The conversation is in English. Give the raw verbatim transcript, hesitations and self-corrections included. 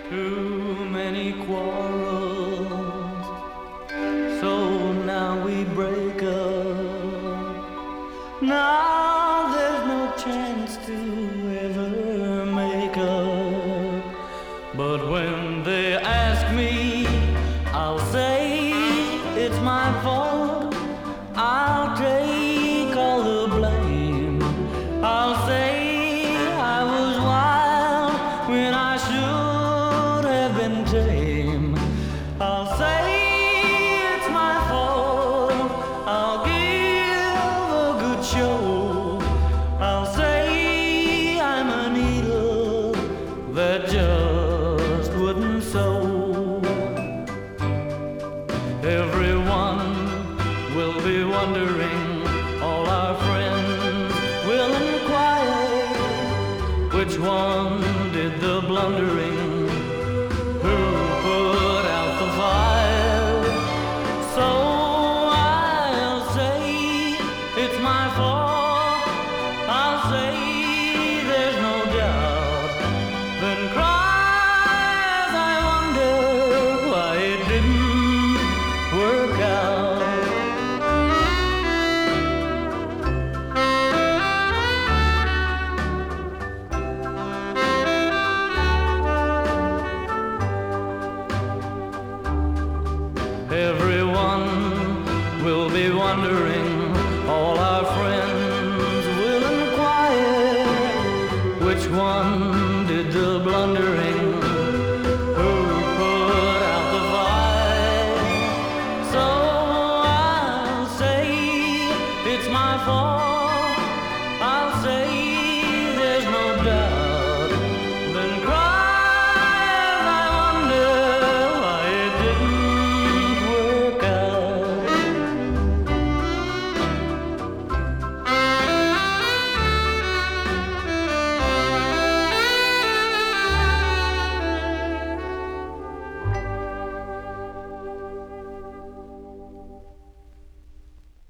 Too many quarrels, so now we break up. Now there's no chance to ever make up. But when they ask me, I'll say it's my fault. I'll take all the blame. I'll say I was wild when I should have been tame. I'll say it's my fault. I'll give a good show. I'll say I'm a needle that just wouldn't sew. Everyone will be wondering, all our friends will inquire, which one did the blundering, who put out the fire. So I'll say it's my fault. I'll say there's no doubt. Then cry as I wonder why it didn't work out. Everyone will be wondering, all our friends will inquire, which one did the blunder